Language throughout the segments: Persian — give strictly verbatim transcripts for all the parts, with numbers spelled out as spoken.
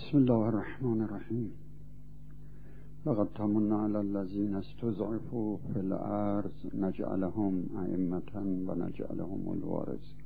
بسم الله الرحمن الرحیم. لقد تمنا علی الذین استضعفوا فی الارض نجعلهم ائمة و نجعلهم الوارثین.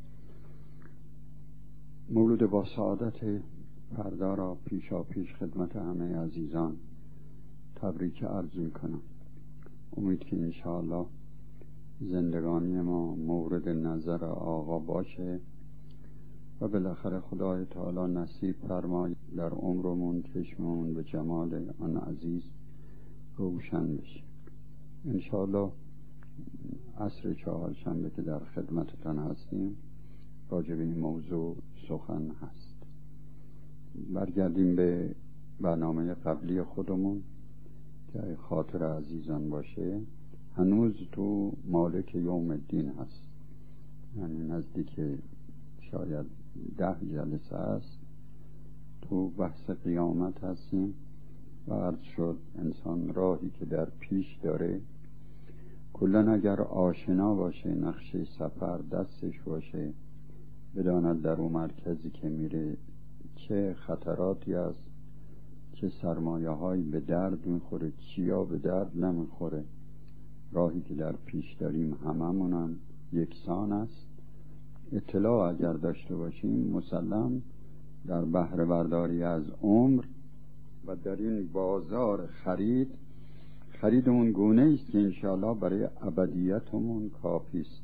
مولود با سعادت فردا را پیشا پیش خدمت همه عزیزان تبریک عرض میکنم. امید که انشاءالله زندگانی ما مورد نظر آقا باشه و بالاخره خدای تعالی نصیب فرمای در عمرمون چشممون به جمال آن عزیز روشن بشه. انشاءالله عصر چهارشنبه که در خدمتتان هستیم راجع به این موضوع سخن هست. برگردیم به برنامه قبلی خودمون که خاطر عزیزان باشه. هنوز تو مالک یوم الدین هست، یعنی نزدیک شاید ده جلسه است تو بحث قیامت هستیم و عرض شد انسان راهی که در پیش داره کلن اگر آشنا باشه، نقشه سفر دستش باشه، بداند در اون مرکزی که میره چه خطراتی است، چه سرمایه هایی به درد میخوره، چیا به درد نمیخوره. راهی که در پیش داریم هممونم یکسان است. اطلاع اگر داشته باشیم مسلم در بهره برداری از عمر و در این بازار خرید خریدمون گونه است که انشاءالله برای ابدیتمون کافی است.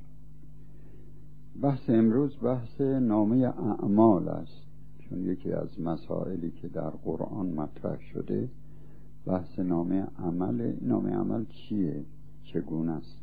بحث امروز بحث نامه اعمال است، چون یکی از مسائلی که در قرآن مطرح شده بحث نامه عمل. نامه عمل چیه؟ چگونه است؟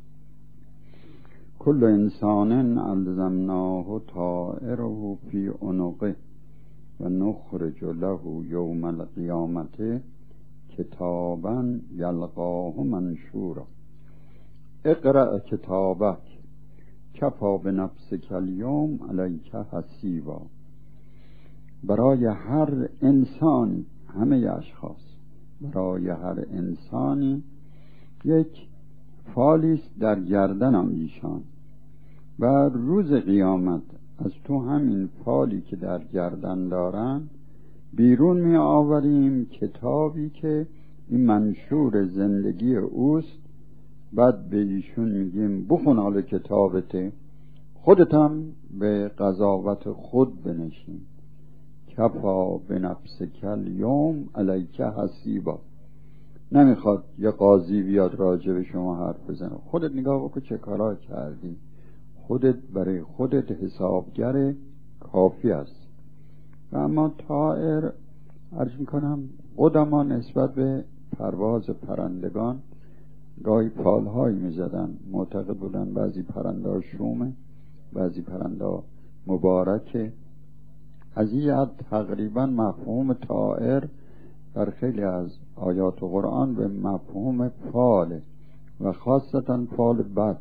کل انسان الزمناه طائره فی عنقه و نخرج له یوم القیامت کتابا یلقاه منشورا اقرأ کتابک کفی بنفسک الیوم علیک حسیبا. برای هر انسانی، همه اشخاص، برای هر انسانی یک فالیست در گردن ایشان و روز قیامت از تو همین فالی که در گردن دارن بیرون می آوریم کتابی که این منشور زندگی اوست. بعد به ایشون میگیم بخون حال کتابته، خودتم به قضاوت خود بنشین. کفا بنفسک الیوم علیک حسیبا. نمیخواد یه قاضی بیاد راجع به شما حرف بزنه، خودت نگاه بکن چه کارا کردی، خودت برای خودت حسابگر کافی است. و اما طائر عرض میکنم قدما نسبت به پرواز پرندگان گاهی پالهایی میزدن، معتقد بودن بعضی پرنده شومه، بعضی پرنده مبارکه. از این حد تقریبا مفهوم طائر در خیلی از آیات قرآن به مفهوم فال و خاصتا فال بد.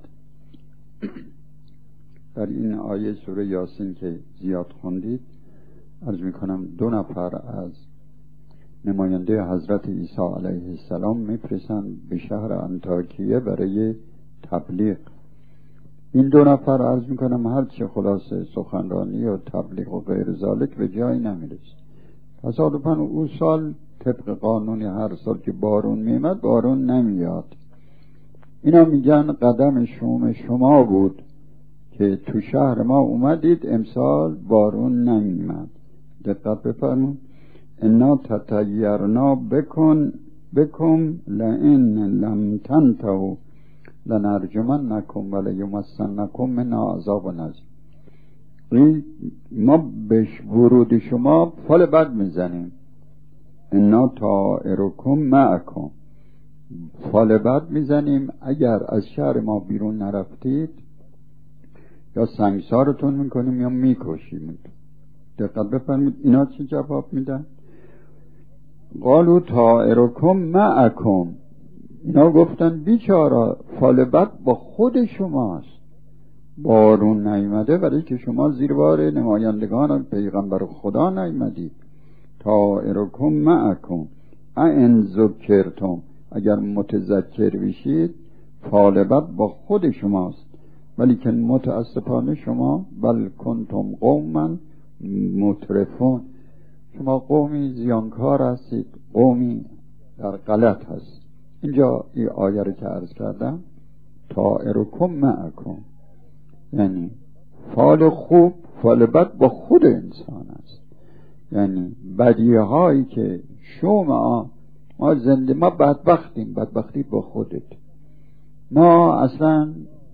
در این آیه سوره یاسین که زیاد خوندید عرض میکنم دو نفر از نماینده حضرت عیسی علیه السلام میفرستند به شهر انطاکیه برای تبلیغ. این دو نفر عرض میکنم هر چه خلاصه سخنرانی و تبلیغ و غیر ذالک به جایی نمیرسه. تصادفاً او سال طبق قانونی هر سال که بارون میمد بارون نمیاد. اینا میگن قدم شوم شما بود که تو شهر ما اومدید، امسال بارون نمیمد. دقت بفرمون. انا تطیرنا بکن بکم لئن لم تنتهوا لنرجمنکم ولیمسنکم منا عذاب عظیم. ما بهش ورود شما فال بد میزنیم. انا طائرکم معکم، فال بد میزنیم. اگر از شهر ما بیرون نرفتید یا سنگسارتون میکنیم یا میکشیم. دقت بفرمید اینا چی جواب میدن؟ قالوا طائرکم معکم. اینا گفتن بیچاره فال بد با خود شماست، بارون نیامده برای که شما زیر بار نمایندگان پیغمبر خدا نیامدید. طائرکم معکم ان ذکرتم، اگر متذکر بشید فال بد با خود شماست، ولی که متاسفانه شما بل کنتم قوما مترفون، شما قومی زیانکار هستید، قومی در غلط هست. اینجا این آیه رو که عرض کردم طائرکم معکم، یعنی فال خوب فال بد با خود انسان است. یعنی بدیه هایی که شما ما زنده ما بدبختیم، بدبختی با خودت. ما اصلا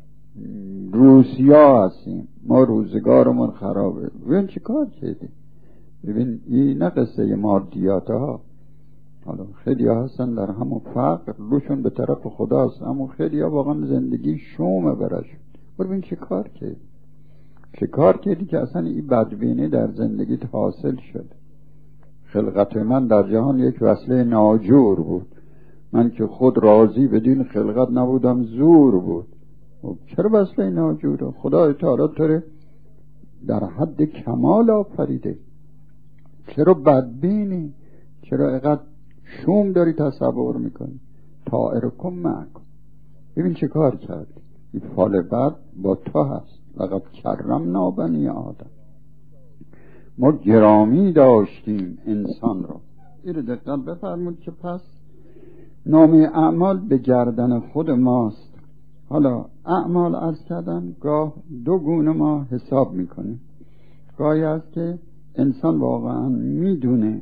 روسیا هستیم، ما روزگارمون خرابه. ببین چی کار کردیم. ببین این نه قصه مادیات ها، حالا خیلی ها هستن در همون فقر روشون به طرف خداست، اما خیلی ها واقعا زندگی شومه برشون. ببین چی کار کردی، چه کار کردی که اصلا این بدبینی در زندگیت حاصل شد. خلقت من در جهان یک وسیله ناجور بود، من که خود راضی بدین خلقت نبودم زور بود. چرا وسیله ناجوره؟ خدا تعالی تو در حد کمال آفریده، چرا بدبینی؟ چرا اینقدر شوم داری تصور میکنی؟ طائرکم معکم. ببین چه کار کردی. این فال بد با تو هست. لقد کرمنا بنی آدم، ما گرامی داشتیم انسان را. این رو دقت بفرمود که پس نام اعمال به گردن خود ماست. حالا اعمال عرض کردن گاه دو گونه ما حساب میکنیم. گاهی هست که انسان واقعا میدونه،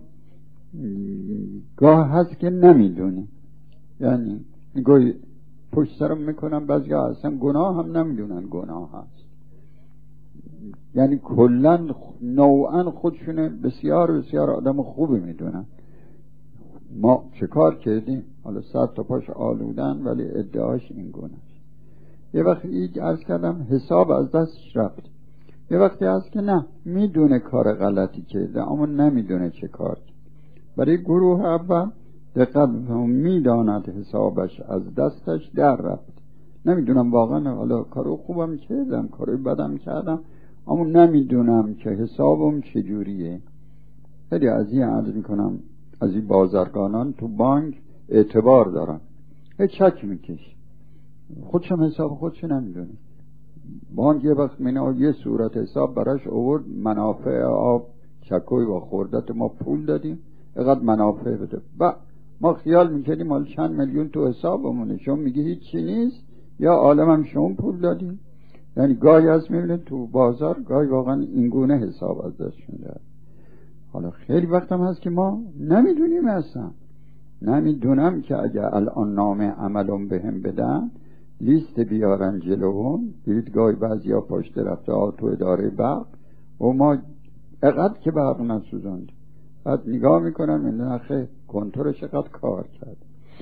گاه هست که نمیدونه. یعنی گاهی پشت سرم میکنم، بعضی ها اصلا گناه هم نمیدونن گناه هست. یعنی کلن نوعا خودشونه بسیار بسیار آدم خوبی میدونن. ما چه کار کردیم؟ حالا صد تا پاش آلودن ولی ادعاش این گونه است. یه وقتی ایج عرض کردم حساب از دستش رفت. یه وقتی هست که نه میدونه کار غلطی کرده اما نمیدونه چه کار. برای گروه اول دقت میداند حسابش از دستش در رفت. نمیدونم واقعا حالا کارو خوبم کردم کارو بدم کردم اما نمیدونم که حسابم چجوریه. خیلی از این عرض میکنم از این بازرگانان تو بانک اعتبار دارن، هیچ چک میکش خودشم حساب خودش نمیدونه. بانک یه وقت منو یه صورت حساب براش آورد، منافع آب چکوی و خوردت ما پول دادیم اینقدر منافع بده. با ما خیال میکردیم مال چند میلیون تو حسابمونه، شما میگه هیچ چی نیست یا عالمم شما پول دادیم. یعنی گاهی از میبینه تو بازار گاهی واقعا این گونه حساب از دستشون داره. حالا خیلی وقت هم هست که ما نمیدونیم اصلا. نمیدونم که اگه الان نام عملم بهم بدن لیست بیارن جلوون، برید گاهی بعضی ها پاشته رفته ها تو اداره برق و ما اقدر که برق نسوزند، بعد نگاه میکنن من نخه کنتور چقدر کار کرد.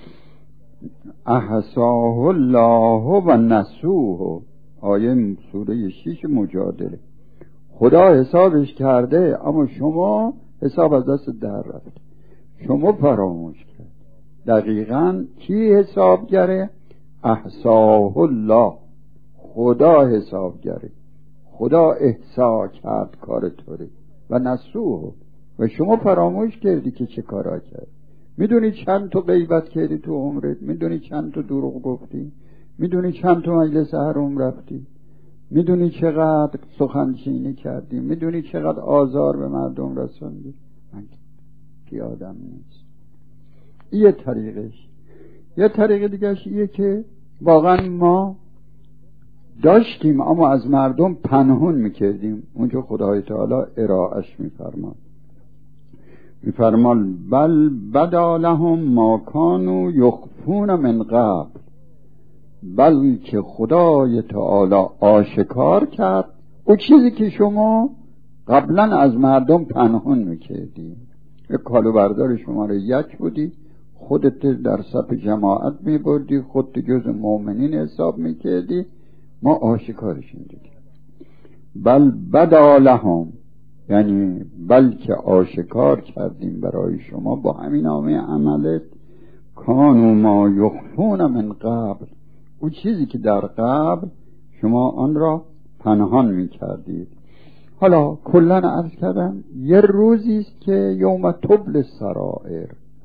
احصاه الله و نسوه، آیه سوره شیش مجادله. خدا حسابش کرده اما شما حساب از دست در رفت، شما فراموش کرد. دقیقاً کی حسابگره؟ احصاه الله، خدا حسابگره. خدا احصا کرد کار طوری و نسوه، و شما فراموش کردی که چه کارا کرد. میدونی چند تو غیبت کردی تو عمرت؟ میدونی چند تو دروغ گفتی؟ میدونی چند تو مجلس حرام رفتی؟ میدونی چقدر سخنچینی کردی؟ میدونی چقدر آزار به مردم رسوندی؟ من کی آدم نیست. یه طریقش. یه طریق دیگهش ایه که واقعا ما داشتیم اما از مردم پنهون میکردیم. اونجا خدای تعالی ارائهش میفرماد، میفرماد بل بدا لهم ما کانوا یخفون من قبل، بلکه خدای تعالی آشکار کرد او چیزی که شما قبلا از مردم پنهون میکردی. یک کالو بردار شما رو یک بودی، خودت در صف جماعت میبردی، خودت جز مؤمنین حساب میکردی، ما آشکارش دیدیم. بل بدا لهم، یعنی بلکه آشکار کردیم برای شما با همین نامه عملت کانوا ما یخفون من قبل، او چیزی که در قبل شما آن را پنهان میکردید. حالا کلن عرض کردم یه روزی است که یوم تبل سرائر،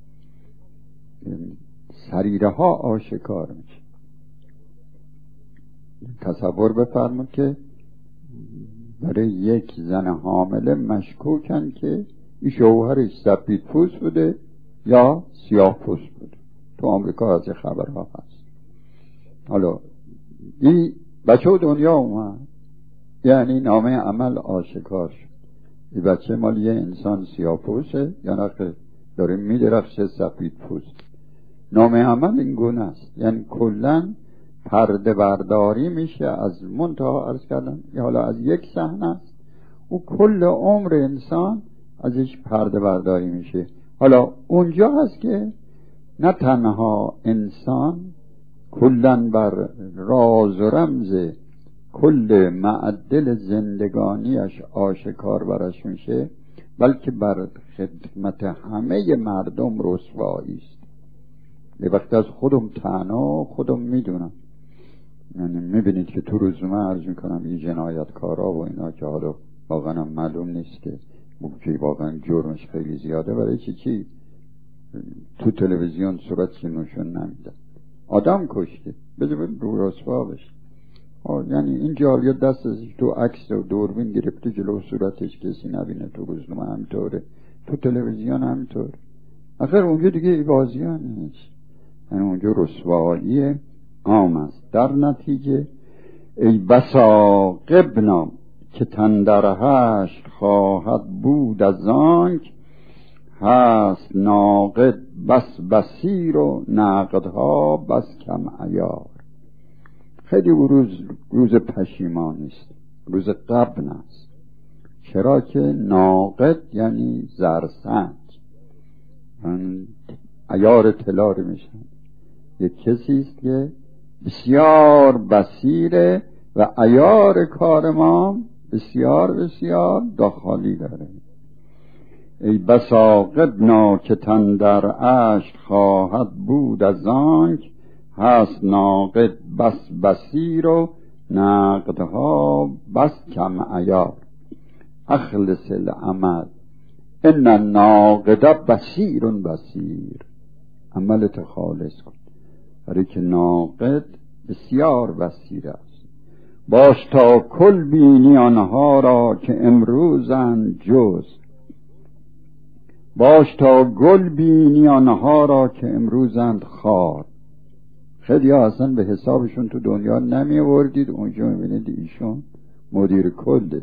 سریره ها آشکار میشه. تصور بفرمایید که برای یک زن حامله مشکوکن که این شوهرش سفید پوست بوده یا سیاه پوست بوده. تو آمریکا از این خبرها هست. حالا این بچه دنیا اومد، یعنی نامه عمل آشکار شد. این بچه مال یه انسان سیاه پوسته یا نه داره میدرخشه سفید پوست. نامه عمل این گونه است، یعنی کلن پرده برداری میشه از منتها عرض کردم یا حالا از یک صحنه است، او کل عمر انسان ازش پرده برداری میشه. حالا اونجا هست که نه تنها انسان کلن بر راز و رمز کل معدل زندگانیش آشکار برش میشه، بلکه بر خدمت همه مردم رسوایی است. یه وقت از خودم تنها خودم میدونم، یعنی میبینید که تو روزنامه عرض میکنم این جنایتکارا و اینا که حالا واقعا هم معلوم نیست که ممکنه واقعا جرمش خیلی زیاده، برای چی چی تو تلویزیون صورتش نشون نمیده، آدم کشته بذار رو رسوا بشه. یعنی این جالیا دست ازش تو عکس و دوربین گرفته جلو صورتش کسی نبینه. تو روزنامه همینطوره، تو تلویزیون همینطوره. آخر اونجا دیگه بازی ها نیست، یعنی اونجا رسوایی عام است. در نتیجه ای بسا قبنا که تندر هشت خواهد بود از آنک هست ناقد بس بصیر و نقدها بس کم عیار. خیلی روز روز پشیمانی است، روز غبن است. چرا که ناقد یعنی زرسنج، عیار طلا میشن. یک کسی است که بسیار بصیره و عیار کار ما بسیار بسیار داخلی داره. ای بسا قبنا که تندر عشق خواهد بود از آنک هست ناقد بس بصیر و نقدها بس کم عیار. اخلص العمل ان الناقد بصیر بصیر. عملت خالص کن، برای که ناقد بسیار بصیر است. باش تا کل بینی آنها را که امروزند جز، باش تا گل بینی آنها را که امروزند خار. خیلی ها اصلا به حسابشون تو دنیا نمی آوردید، اونجا میبینید ایشون مدیر کل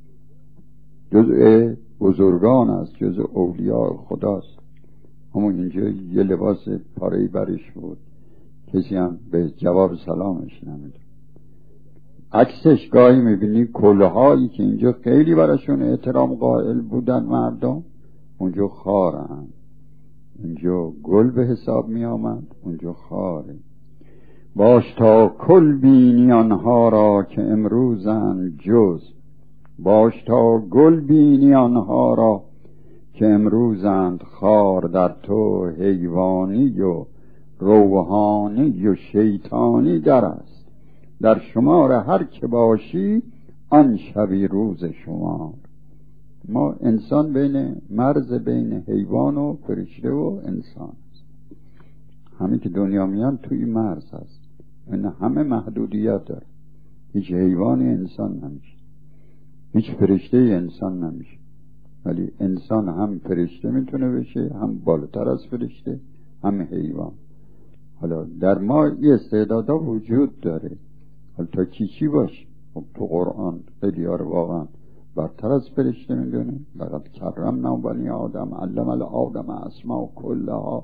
جزء بزرگان است، جزء اولیاء خداست. همون اینجا یه لباس پاره‌ای برش بود، کسی هم به جواب سلامش نمیده. عکسش گاهی میبینی کلهایی که اینجا خیلی براشون احترام قائل بودن مردم، اونجا خارن. اونجا گل به حساب می آمد، اونجا خاره. باش تا کل بینی آنها را که امروزند جز، باش تا گل بینی آنها را که امروزند خار. در تو حیوانی و روحانی و شیطانی در است، در شمار هر که باشی آن شبی روز شمار. ما انسان بین مرز بین حیوان و فرشته و انسان است. همین که دنیا میان توی مرز هست، این همه محدودیت داره. هیچ حیوانی انسان نمیشه، هیچ فرشته انسان نمیشه، ولی انسان هم فرشته میتونه بشه، هم بالاتر از فرشته، هم حیوان. حالا در ما یه استعدادا وجود داره، حالا تا چی چی باشه. تو قرآن خیلی ها رو واقعا برتر از فرشته میدونه. لقد کرمنا بنی آدم علم الآدم اسماء کلها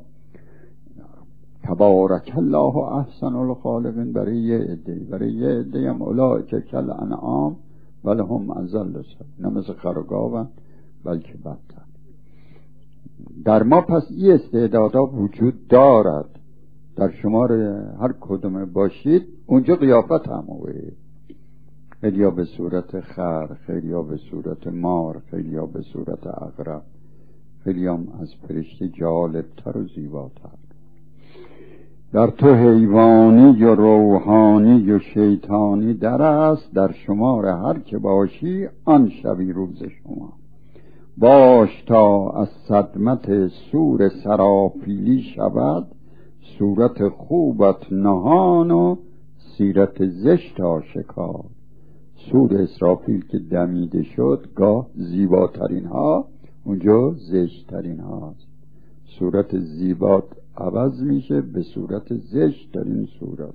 تبارک الله احسن الخالقین. برای یه عده، برای یه عده هم اولئک کالانعام بل هم اضل سبیلا، نه مثل خر و گاوند بلکه بدتر. در ما پس این استعدادا وجود دارد. در شمار هر کدوم باشید اونجا قیافت هموه، خیلی ها به صورت خر، خیلی ها به صورت مار، خیلی ها به صورت عقرب، خیلی هم از فرشته جالبتر و زیباتر. در تو حیوانی و روحانی و شیطانی در است، در شمار هر که باشی آن شبی روز شما. باش تا از صدمت سور سرافیلی شود صورت خوبت نهان و سیرت زشت آشکار. سور اسرافیل که دمیده شد، گاه زیباترین ها اونجا زشت ترین هاست. صورت زیبات عوض میشه به صورت زشت ترین صورت.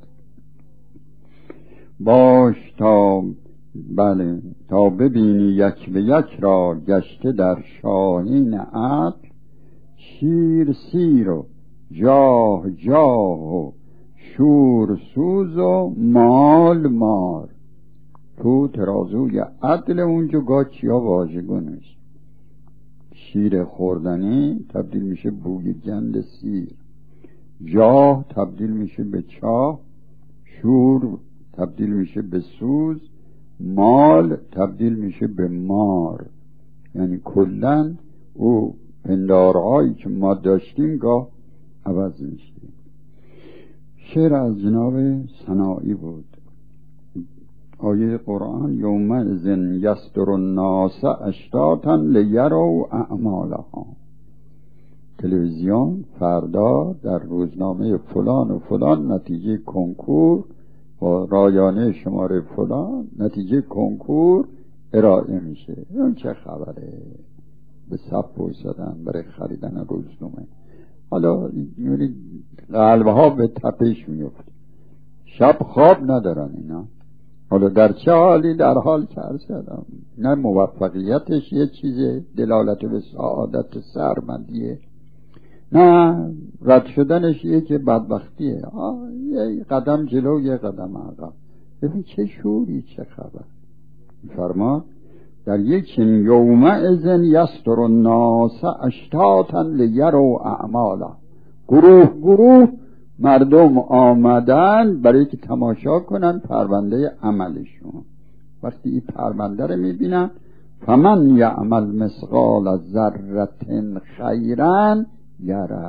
باش تا بله تا ببینی یک به یک را گشته در شاهین عقل، شیر سیر و جاه جاه و شور سوز و مال مار. تو ترازوی عدل اونجا گاچی ها واژگونش. شیر خوردنی تبدیل میشه بوی گند سیر، جاه تبدیل میشه به چاه، شور تبدیل میشه به سوز، مال تبدیل میشه به مار. یعنی کلن او پندارهایی که ما داشتیم گاه عوض میشه. شعر از جناب سنایی بود. آیه قرآن یومئذ یصدر الناس اشتاتا لیروا اعمالهم. تلویزیون فردا در روزنامه فلان و فلان نتیجه کنکور با رایانه شماره فلان نتیجه کنکور ارائه میشه. اون چه خبره؟ به صف بایستادن برای خریدن روزنامه. حالا قلبها به تپش میفته. شب خواب ندارن اینا. حالا در چه حالی؟ در حال که عرض کردم، نه موفقیتش یه چیزه دلالت به سعادت سرمندیه، نه رد شدنش یه که بدبختیه. آه یه قدم جلو یه قدم عقب. ببین چه شوری، چه خبر. فرما در یک چنین یومئذ یصدر الناس اشتاتا لیروا اعمالهم. گروه گروه مردم آمدن برای که تماشا کنن پرونده عملشون. وقتی این پرونده رو میبینن، فمن یعمل مثقال ذره خیرا یره.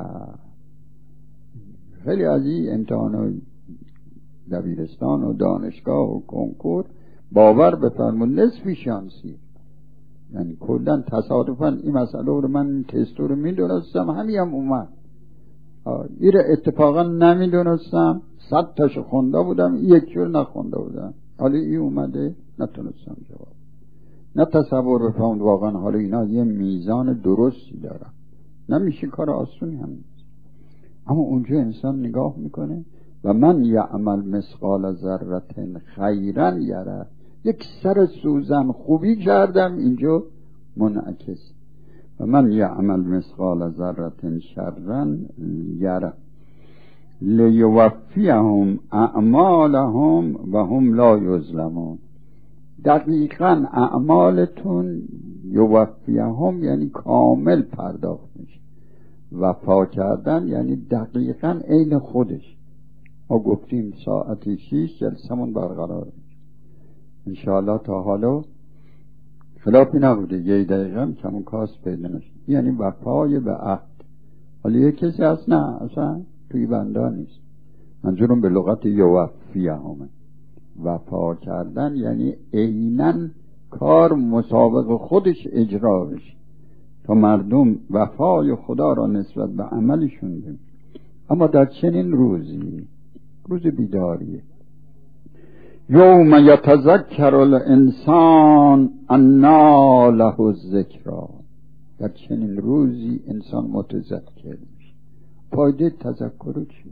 خیلی از این امتحان دبیرستان و دانشگاه و کنکور باور بفرمون نصفی شانسی. یعنی کلن تصادفاً این مسئله رو من تستو رو میدونستم همین هم اومد. این رو اتفاقا نمیدونستم، صد تاشو خونده بودم، یک جور نخونده بودم. حالا این اومده نتونستم جواب نه تصور بفهمد واقعا حالا اینا یه میزان درستی دارن. نمیشه کار آسونی هم نیست. اما اونجا انسان نگاه میکنه و من یعمل مثقال ذره خیرا یره. یک سر سوزن خوبی کردم اینجا منعکس. و من یعمل مثقال ذره شرا یره لیوفیهم اعمالهم و هم لا یظلمون. دقیقاً اعمالتون یوفیهم یعنی کامل پرداخت میشه. وفا کردن یعنی دقیقاً عین خودش. ما گفتیم ساعت شیش جلسمون برقرار میشه انشاءالله. تا حالا خلافی نبوده، یه دقیقه هم کمون کاس پیدا نشد. یعنی وفای به عهد. حالا یه کسی هست نه اصلا توی بنده نیست. منظورم به لغت یوفیه همه. وفا کردن یعنی عیناً کار مسابق خودش اجرا بشه تا مردم وفای خدا را نسبت به عملشون ببینن. اما در چنین روزی، روز بیداریه، یوم یتذکر الانسان انا له الذکری. در چنین روزی انسان متذکر میشه. فایده تذکر چیه؟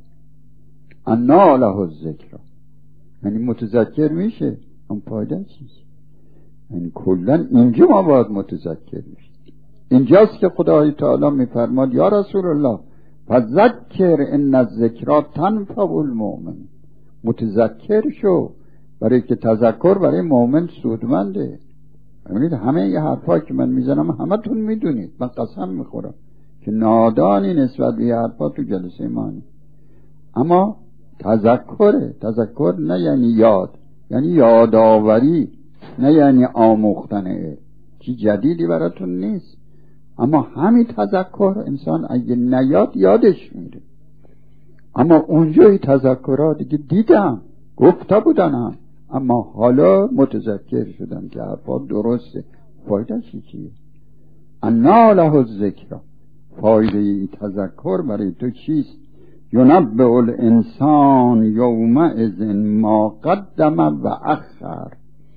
انا له الذکری یعنی متذکر میشه. اون فایده چیه؟ یعنی کلن اینجا ما باید متذکر میشه. اینجاست که خدای تعالی میفرماد یا رسول الله فذکر ان الذکری تنفع المؤمن. متذکر شو، برای که تذکر برای مؤمن سودمنده. ببینید همه یه حرفایی که من میزنم همه تون میدونید، من قسم میخورم که نادانی نسبت به یه حرفا تو جلسه ما نیست. اما تذکره. تذکر نه یعنی یاد، یعنی یادآوری، نه یعنی آموختنه. چی جدیدی براتون نیست. اما همین تذکر انسان اگه نیاد یادش میره. اما اونجای تذکرات دیگه دیدم گفته بودنم، اما حالا متذکر شدم که حرفا درسته. فایده چی چیه؟ انا له الذکری. فایده تذکر برای تو چیست؟ ینبئ الانسان یومئذ ما قدم و اخر.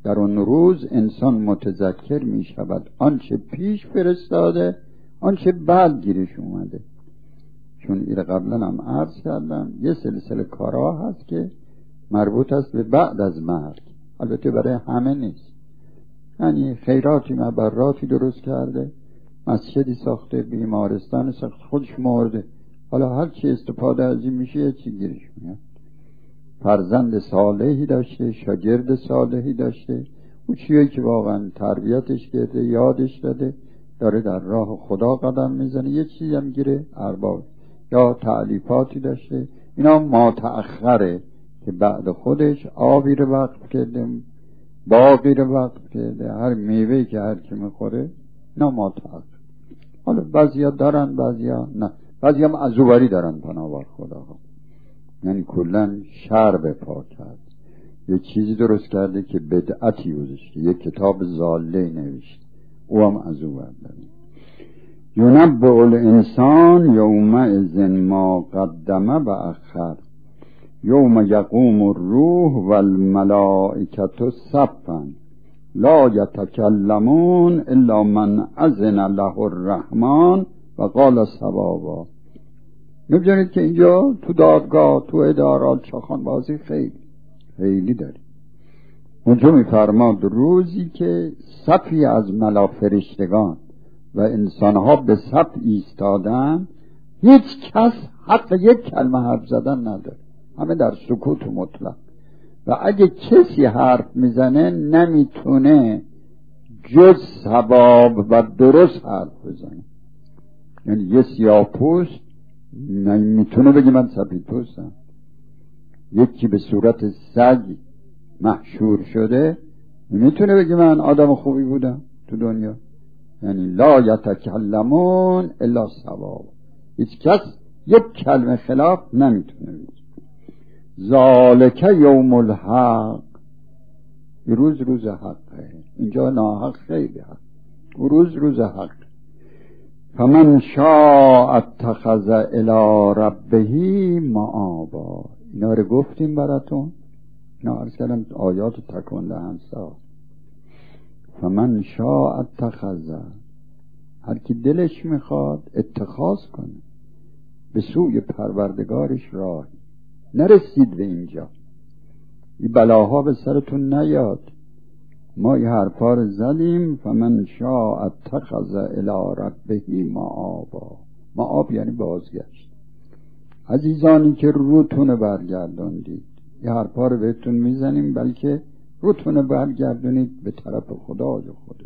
در اون روز انسان متذکر می شود آنچه پیش فرستاده، آنچه بعد گیرش اومده. چون این قبلا هم عرض کردم یه سلسله کارها هست که مربوط است به بعد از مرگ، البته برای همه نیست. یعنی خیراتی مبراتی درست کرده، مسجدی ساخته، بیمارستان ساخته، خودش مرده، حالا هر چی استفاده از این میشه چی گیرش میاد. فرزند صالحی داشته، شاگرد صالحی داشته، اون چیه که واقعا تربیتش کرده، یادش داده، داره در راه خدا قدم میزنه، یه چیزی هم گیره ارباب، یا تألیفاتی داشته. اینا ما تأخره که بعد خودش آبی رو وقف کرده، باقی رو وقف کرده، هر میوهی که هر کی میخوره اینا ما تأخر. حالا بعضیا دارن بعضیا نه، بعضیا هم عزوبری دارن پناه خدا، یعنی کلن شر به پا کرد، یه چیزی درست کرده که بدعتی گذاشته، یه کتاب ضاله نوشته، او هم عزوبر داره. ینبع الانسان یومئذ ما قدم و اخر یوم یقوم الروح والملائکة صفا لا یتکلمون الا من اذن له الرحمن و قال صوابا. می‌بینید که اینجا تو دادگاه، تو ادارات چاخان بازی خیلی خیلی داری. اونجا می‌فرماد روزی که صفی از ملا فرشتگان و انسانها به صف ایستادن، هیچ کس حق یک کلمه حرف زدن نداره، همه در سکوت مطلق. و اگه کسی حرف میزنه نمیتونه جز ثواب و درست حرف بزنه. یعنی یه سیاه‌پوست نمیتونه بگه من سفیدپوستم، یکی به صورت سگ محشور شده نمیتونه بگه من آدم خوبی بودم تو دنیا. یعنی لا یتکلمون الا ثواب، هیچ کس یک کلمه خلاف نمیتونه بگه. ذالک یوم الحق، روز روز حقه، اینجا ناحق خیلی حق، روز روز حق. فمن شاء اتخذ الی ربه مآبا. اینا رو گفتیم براتون، اینا عرض کردم آیات تکون دهنده. فمن شاء اتخذ، هر کی دلش میخواد اتخاذ کنه به سوی پروردگارش راه. نرسید به اینجا، این بلاها به سرتون نیاد. ما این حرفا رو زدیم. فمن شاء اتخذ الی ربه مآبا. مآب یعنی بازگشت. عزیزانی که روتون برگرداندید، این حرفا رو بهتون میزنیم بلکه روتون برگردونید به طرف خدای خودت.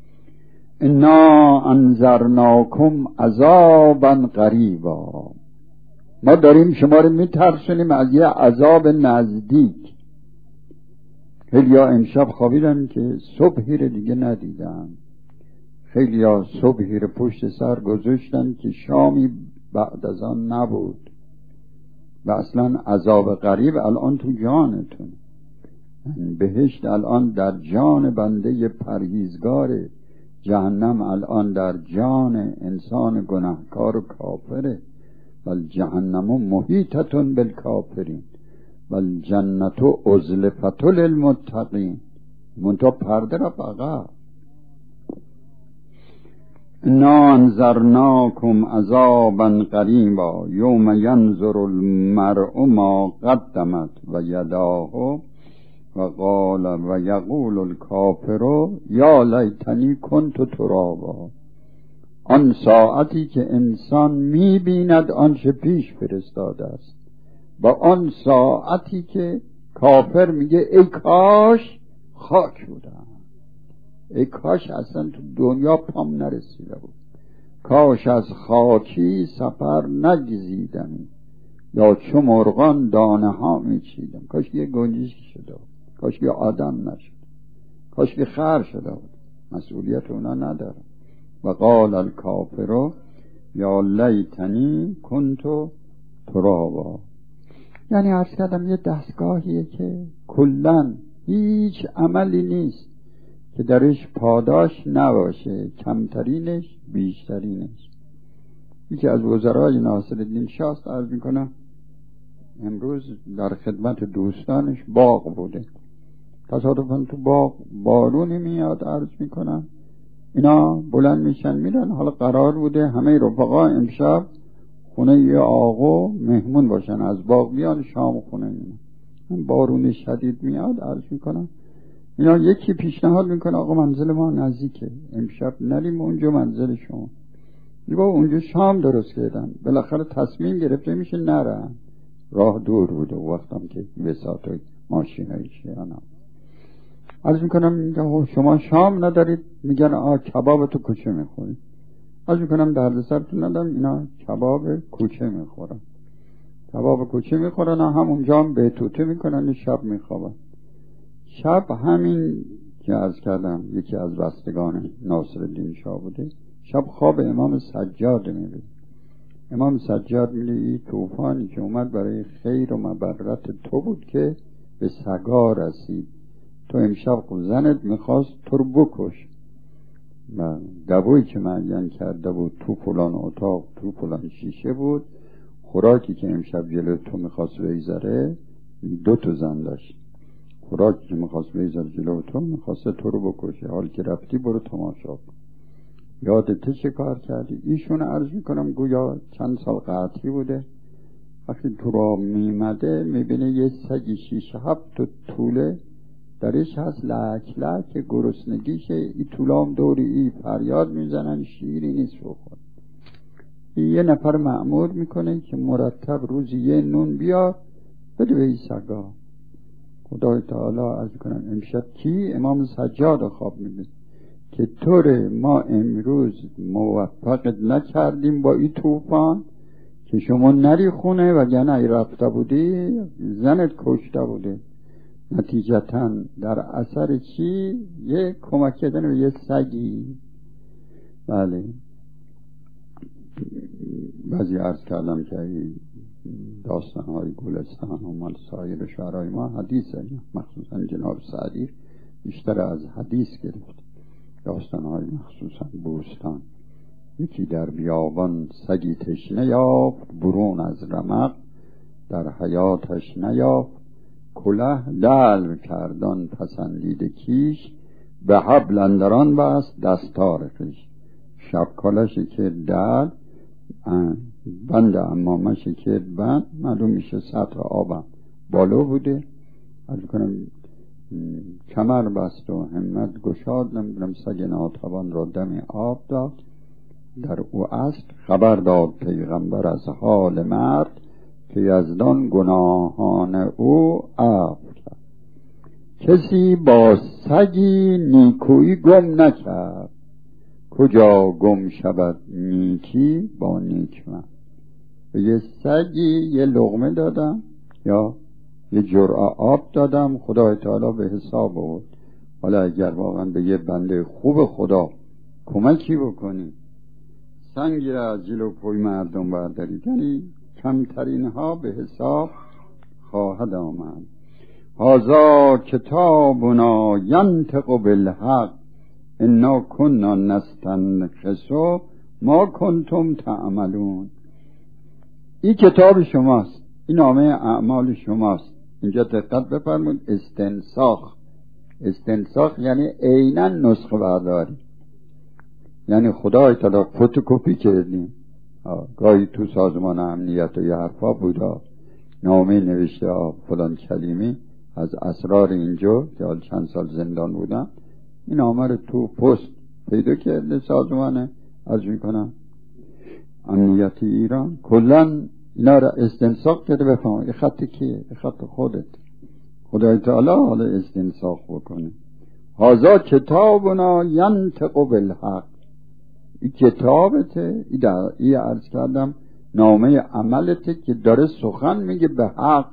انا انذرناکم عذابا قریبا. ما داریم شما رو میترسونیم از یه عذاب نزدیک. خیلی ها امشب خوابیدن که صبحی رو دیگه ندیدن، خیلی ها صبحی رو پشت سر گذاشتن که شامی بعد از آن نبود. و اصلا عذاب قریب الان تو جانتون، بهشت الان در جان بنده پرهیزگاره، جهنم الان در جان انسان گناهکار و کافره. بل جهنم محیطتون بالکافرین بل جنت ازلفت للمتقین. منتها پرده را بقى. انا انذرناکم عذابا قریبا یوم ینظر المرء ما قدمت و یداه و قال و یقول الکافر یا لیتنی کنت ترابا. آن ساعتی که انسان می‌بیند آنچه پیش فرستاده است، با آن ساعتی که کافر میگه ای کاش خاک بودم، ای کاش اصلا تو دنیا پام نرسیده بود، کاش از خاکی سفر نگزیدمی، یا چو مرغان دانه ها میچیدم، کاش یه گنجشک شده بود، کاش یه آدم نشد، کاش یه خر شده بود. مسئولیت اونا نداره. و قال الکافر یا لیتنی کنت ترابا. یعنی عرض کردم یه دستگاهیه که کلن هیچ عملی نیست که درش پاداش نباشه، کمترینش بیشترینش. یکی از وزرای ناصرالدین شاه عرض میکنه امروز در خدمت دوستانش باغ بوده، تصادفاً تو باغ بارونی میاد، عرض میکنم اینا بلند میشن میرن. حالا قرار بوده همه رفقا امشب خونه یه آقا مهمون باشن، از باغ بیان شام خونه میان. بارون شدید میاد، عرض میکنم اینا یکی پیشنهاد میکنه آقا منزل ما نزدیکه، امشب نریم اونجا منزل شما. میگه اونجا شام درست کردن. بالاخره تصمیم گرفته میشه نرن، راه دور بوده وقتم که وساط و ماشینایی شیانم. عرض میکنم میگه شما شام ندارید؟ میگن آه کباب تو کوچه میخورید. عرض میکنم درد سرتون ندارم، اینا کباب کوچه میخورن، کباب کوچه میخورن و همونجا هم بیتوته میکنن، شب میخوابن. شب همین که عرض کردم یکی از بستگان ناصرالدین شاه بوده، شب خواب امام سجاد میبینه. امام سجاد میگه این طوفانی که اومد برای خیر و مبرت تو بود که به سگا رسید، تو امشب زنت میخواست تو رو بکش و دبویی که معین کرده بود تو فلان اتاق تو فلان شیشه بود، خوراکی که امشب جلو تو میخواست بگذره دو تا زن داشت، خوراکی که میخواست بگذره جلو تو میخواست تو رو بکشه، حال که رفتی برو تماشا کن. یادت چه کار کردی؟ ایشون عرض میکنم گویا چند سال قحطی بوده، وقتی تو را میمده میبینه یه سگی شیش هفت تو طوله درش هست، لک لک گرسنگیشه، ای طولام دوری ای فریاد میزنن شیری نیست بخور. یه نفر مأمور میکنه که مرتب روزی یه نون بیار بده به این سگا. خدای تعالی عرض کنم امشب کی؟ امام سجاد خواب میبینه که طور ما امروز موفقت نکردیم با این طوفان که شما نری خونه و گنه ای رفته بودی زنت کشته بوده. نتیجتاً در اثر چی؟ یه کمک کردن به یه سگی. بله بعضی عرض کردم که داستان‌های گلستان و مال سایر شعرهای ما حدیثه، مخصوصا جناب سعدی بیشتر از حدیث گرفت. داستان‌های مخصوصا بوستان، یکی در بیابان سگی تشنه یافت، برون از رمق در حیاتش نیافت، کله دلو کردان پسندید کیش، به حبل اندران بست دستار خویش. شب کالش که دل بند امامش که بند معلوم میشه سطح آبم بالا بوده، از کنم کمر بست و همت گشاد، نمیدونم سگ ناتوان را دم آب داد. در او اصل خبر داد پیغمبر از حال مرد، که یزدان گناهان او عفو کرد. کسی با سگی نیکویی گم نکرد، کجا گم شود نیکی با نیکمرد. به یه سگی یه لقمه دادم یا یه جرعه آب دادم، خدای تعالی به حساب بود. حالا اگر واقعا به یه بنده خوب خدا کمکی بکنی، سنگی را از جلو پای مردم بردارید، یعنی کمترین ها به حساب خواهد آمد. هذا کتابنا ینطق بالحق انا کنا نستنخس ما کنتم تعملون. این کتاب شماست، این نامه اعمال شماست. اینجا دقت بفرمایید، استنساخ. استنساخ یعنی عیناً نسخه برداری، یعنی خدای تعالی فتوکپی کردیم. گاهی تو سازمان امنیت و یه حرفا بودا نامه نوشته فلان کلمه از اسرار اینجا که حال چند سال زندان بودن، این نامه رو تو پست پیدا کرده سازمان عرض میکنم امنیت ایران، کلن اینا رو استنساخ کرده. بفهم این خط کیه؟ این خط خودت. خدای تعالی حالا استنساخ بکنه. هذا کتابنا ینطق بالحق، این کتابته، این عرض کردم نامه عملته که داره سخن میگه به حق.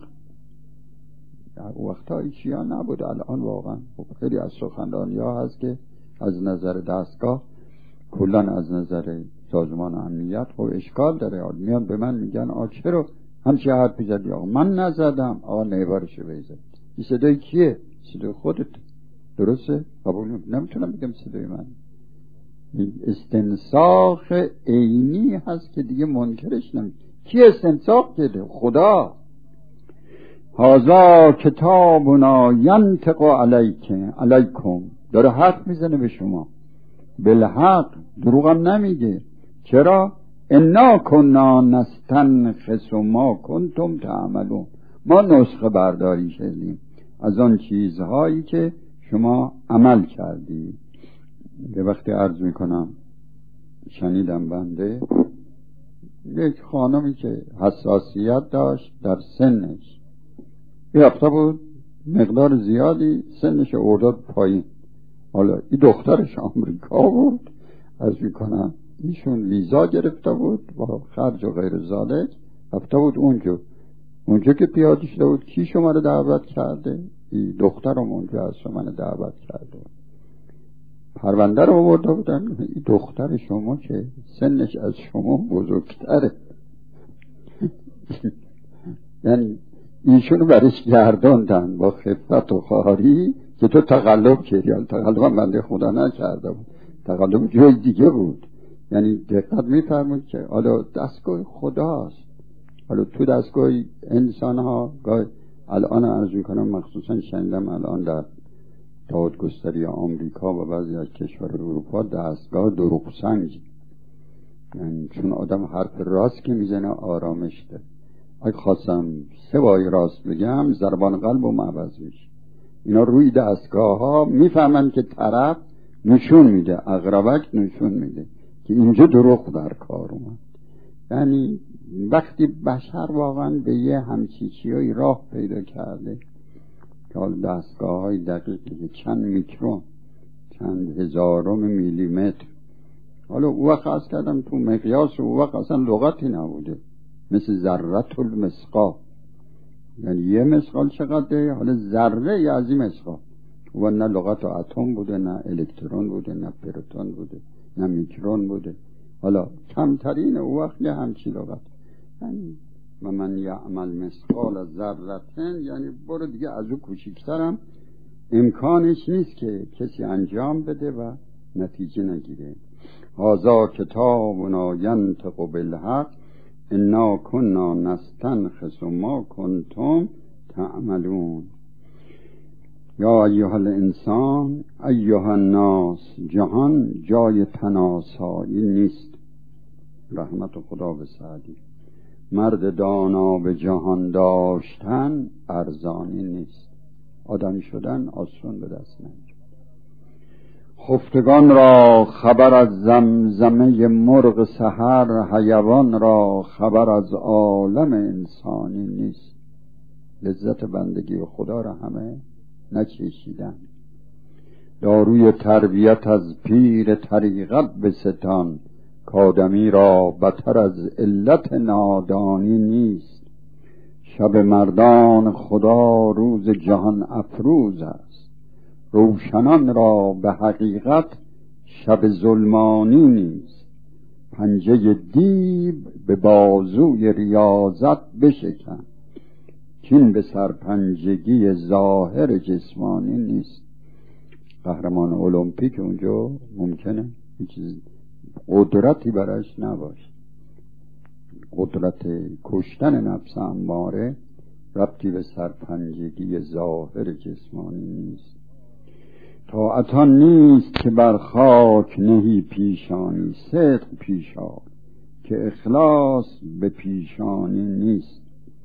در وقتا ایچی ها نبود، الان واقعا خب خیلی از سخنرانی ها هست که از نظر دستگاه کلن از نظر سازمان امنیت خب اشکال داره. میان به من میگن آ چرا همچه حرفی زدی؟ آقا من نزدم. آقا نیبارشو بیزد. این صدای کیه؟ صدای خودت. درسته؟ قبول نمیتونم بگم صدای من. استنساخ عینی هست که دیگه منکرش نمی. کی استنساخ کرده؟ خدا. هذا کتابنا ینطق علیکم علیکم، داره حق میزنه به شما، بالحق، دروغم نمیگه. چرا؟ انا کنا نستنخس ما کنتم تعملون، ما نسخه برداری کردیم از آن چیزهایی که شما عمل کردی. به وقتی عرض میکنم شنیدم بنده یک خانمی که حساسیت داشت در سنش، یافته بود مقدار زیادی سنش ارداد پایین. حالا این دخترش آمریکا بود، از میکنم ایشون ویزا گرفته بود با خرج و غیر ذالک، رفته بود اونجا اونجا که پیاده شده بود کی شما رو دعوت کرده؟ این دخترم اونجا از شما دعوت کرده. پرونده رو آورده بودن، این دختر شما که سنش از شما بزرگتره. یعنی ایشونو برش گرداندن با خفت و خاری که تو تقلب کردی. تقلب هم بنده خدا نکرده بود، تقلب جای دیگه بود. یعنی دقت میفرمایید که حالا دستگاه خداست، حالا تو دستگاه انسان ها گاه الان عرض میکنم مخصوصا شنیدم الان در دادگستری آمریکا و بعضی از کشور اروپا دستگاه دروغ سنج، یعنی چون آدم حرف راست که میزنه آرامش ده. اگه خواستم سه بای راست بگم ضربان قلب و معوض میشه. اینا روی دستگاه ها میفهمن که طرف نشون میده، اقربک نشون میده که اینجا دروغ در کار اومد. یعنی وقتی بشر واقعا به یه همچی چیزی راه پیدا کرده که حال دستگاه های دقیقی که چند میکرون چند هزارم میلیمتر، حالا او وقت از کردم تو مقیاس او وقت اصلا لغتی نبوده، مثل ذره المسقال، یعنی یه مسقال چقدره؟ حالا ذره یه از این مسقال، و نه لغت اتم بوده، نه الکترون بوده، نه پروتون بوده، نه میکرون بوده. حالا کمترین او وقت یه همچی لغت، یعنی و من یعمل مثقال ذرة، یعنی برو دیگه از او کوچیکترم امکانش نیست که کسی انجام بده و نتیجه نگیره. هذا کتابنا ینطق بالحق انا کنا نستنخس ما کنتم تعملون. یا ایها الانسان ایها الناس، جهان جای تناسایی نیست. رحمت خدا به سعدی. مرد دانا به جهان داشتن ارزانی نیست، آدمی شدن آسون به دست نمیاد. خفتگان را خبر از زمزمه مرغ سحر، حیوان را خبر از عالم انسانی نیست. لذت بندگی به خدا را همه نچشیدن. داروی تربیت از پیر طریقت بستان، کآدمی را بتر از علت نادانی نیست. شب مردان خدا روز جهان افروز است، روشنان را به حقیقت شب ظلمانی نیست. پنجه دیو به بازوی ریاضت بشکن، کین به سرپنجگی ظاهر جسمانی نیست. قهرمان المپیک اونجا ممکنه هیچ قدرتی برایش نباشه، قدرت کشتن نفس اماره ربطی به سرپنجگی ظاهر جسمانی نیست. طاعتان نیست که بر خاک نهی پیشانی، صدق پیشا که اخلاص به پیشانی نیست.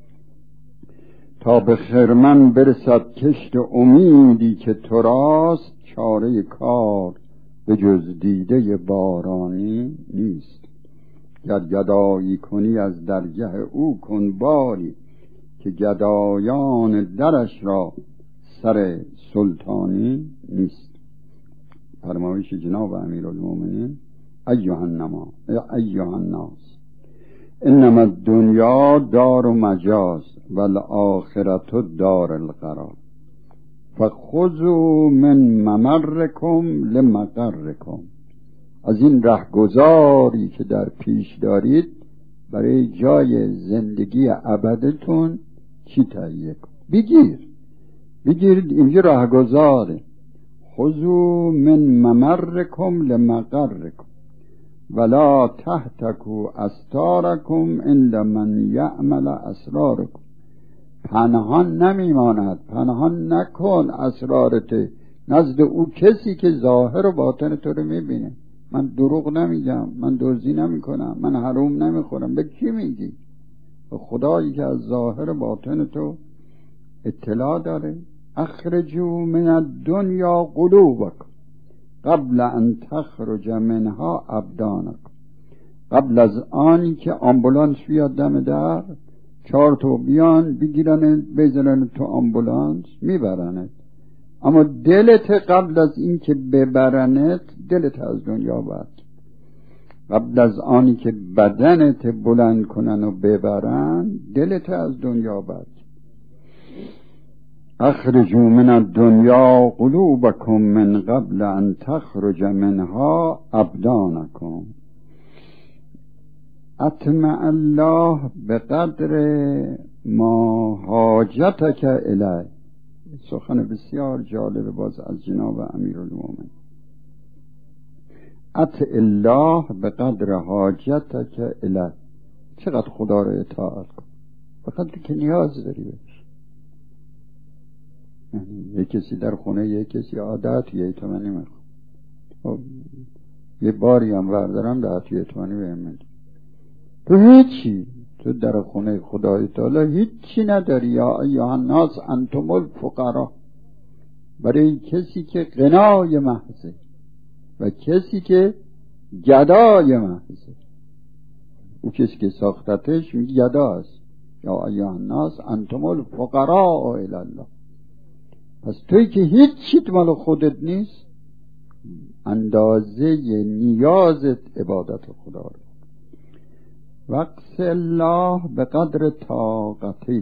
تا به خرمن برسد کشت امیدی که تو راست، چاره کار به جز دیده بارانی نیست. گر گدایی کنی از درگه او کن باری، که گدایان درش را سر سلطانی نیست. فرمایش جناب امیرالمومنین ایها الناس انما الدنیا دار و مجاز و الآخرت دار القرار، فخذوا من ممرکم لمقرکم. از این رهگذاری که در پیش دارید برای جای زندگی ابدتون چی تهیه کن، بگیر بگیرید، اینجا رهگذاره. خذوا من ممرکم لمقرکم ولا تهتکوا استارکم عند من یعمل اسرارکم. پنهان نمیماند. پنهان نکن اسرارت نزد او کسی که ظاهر و باطن تو رو میبینه. من دروغ نمیگم، من دزدی نمیکنم، من حرام نمیخورم. به کی میگی؟ به خدایی که از ظاهر و باطن تو اطلاع داره. اخرجوا من الدنیا قلوبکم قبل ان تخرج منها ابدانکم. قبل از آنی که آمبولانس بیاد دم در، چهار تا بیان بگیرن بزنن تو آمبولانس میبرنت، اما دلت قبل از این که ببرنت دلت از دنیا برد. قبل از آنی که بدنت بلند کنن و ببرن دلت از دنیا برد. اخرجوا من الدنیا قلوبکم من قبل ان تخرج منها ابدانکم. اطمع الله بقدر ما حاجتک الیه. سخن بسیار جالب باز از جناب امیرالمومنین. اطع الله بقدر حاجتک الیه. چقدر خدا رو اطاعت کن به قدری که نیاز داری بهش. یعنی یک کسی در خونه یک کسی عادت یه تومنی میخواد، یه باری هم بردارم ده یه تومنی بهم. تو هیچی، تو در خونه خدای تعالی هیچی نداری. یا ایها الناس انتم الفقراء. برای کسی که غنای محضه و کسی که گدای محضه، او کسی که ساختتش میگه گداست. یا ایها الناس انتم الفقراء الی الله. پس توی که هیچیت مال خودت نیست، اندازه نیازت عبادت خدا رو. وقت الله به قدر طاقتک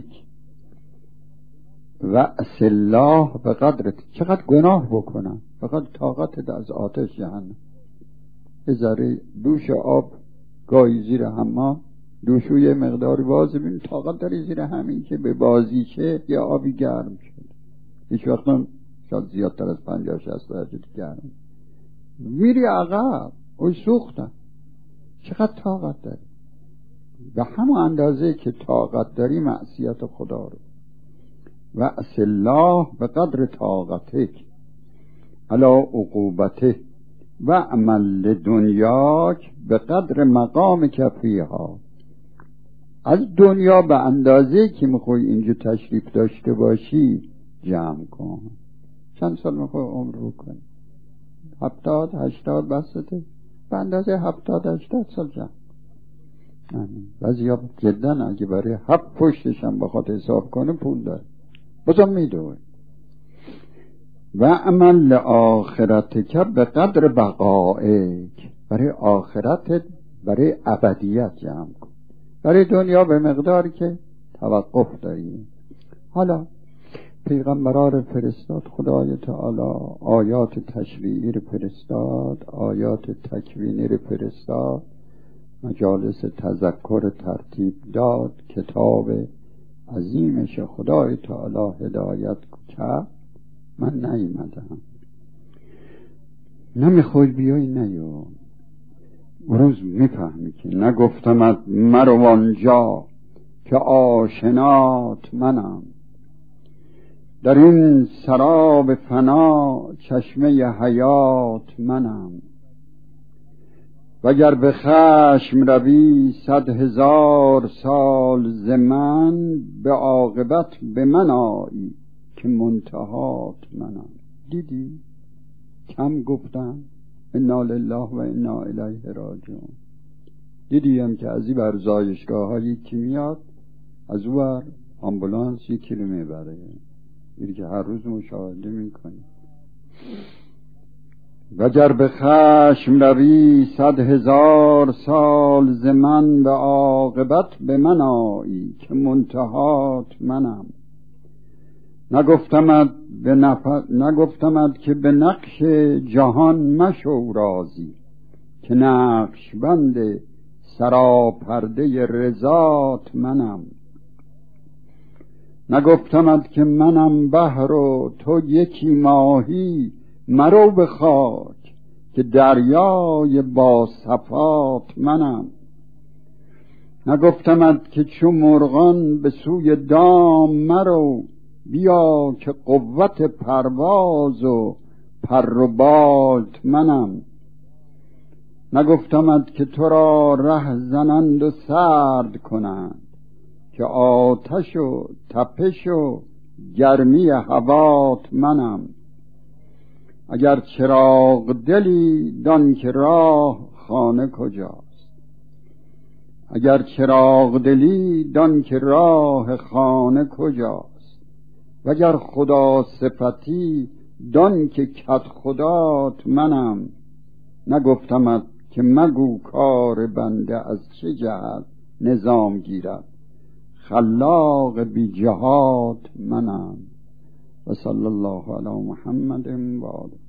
وقت الله به قدر چقدر گناه بکنم به قدر طاقتت از آتش جهنم. یه ذره دوش آب گاهی زیر حمام دوشو یه مقداری باز ببین طاقت داری زیر همین که به بازیچه یه آبی گرم شد. هیچ وقت هم شاید زیادتر از پنجاه شصت درجه گرم میری عقب اوی سوختن. چقدر طاقت داری؟ به همون اندازه که طاقت داری معصیت خدا رو. وعص الله به قدر طاقتک علا عقوبته و عمل دنیاک به قدر مقام کفیها. از دنیا به اندازه که میخوای اینجا تشریف داشته باشی جمع کن. چند سال میخوای عمر بکنی؟ هفتاد هشتاد بسته؟ به اندازه هفتاد هشتاد سال جمع. بعضی ها جدن اگه برای هفت پشتش هم بخواد حساب کنه پول داره بازم میدوه. و عمل آخرتک به قدر بقائک. برای آخرتت برای ابدیت جمع کن. برای دنیا به مقداری که توقف داری. حالا پیغمبران رو فرستاد خدای تعالی، آیات تشریعی رو فرستاد، آیات تکوینی رو فرستاد، مجالس تذکر ترتیب داد، کتاب عظیمش خدای تعالی هدایت کرد. من نیامدم. نمیخوای بیای نیو. روز میفهمی که نگفتمت مرو آنجا که آشنات منم. در این سراب فنا چشمه حیات منم. وگر به خشم روی صد هزار سال ز من، به عاقبت به من آیی که منتهات منم. دیدی؟ کم گفتم انا لله و انا الیه راجعون. دیدی هم که از این بر زایشگاه ها یکی میاد، از او بر آمبولانس یکی رو میبره. دیدی که هر روز مشاهده میکنی. وگر به خشم روی صد هزار سال ز من، به عاقبت به من آیی که منتهات منم. نگفتمت به نف... نگفتمت که به نقش جهان مشو راضی، که نقش بند سراپرده رضات منم. نگفتمت که منم بحر و تو یکی ماهی، مرو به خاک که دریای با صفات منم. نگفتمت که چو مرغان به سوی دام مرو، بیا که قوت پرواز و پر و بالت منم. نگفتمت که تو را ره زنند و سرد کنند، که آتش و تپش و گرمی هوات منم. اگر چراغ دلی دان که راه خانه کجاست، اگر چراغ دلی دان که راه خانه کجاست. وگر خدا صفتی دان که کد خدات منم. نگفتمت که مگو کار بنده از چه جهت نظام گیرد، خلاق بی جهات منم. و صلی الله علی محمد و آله.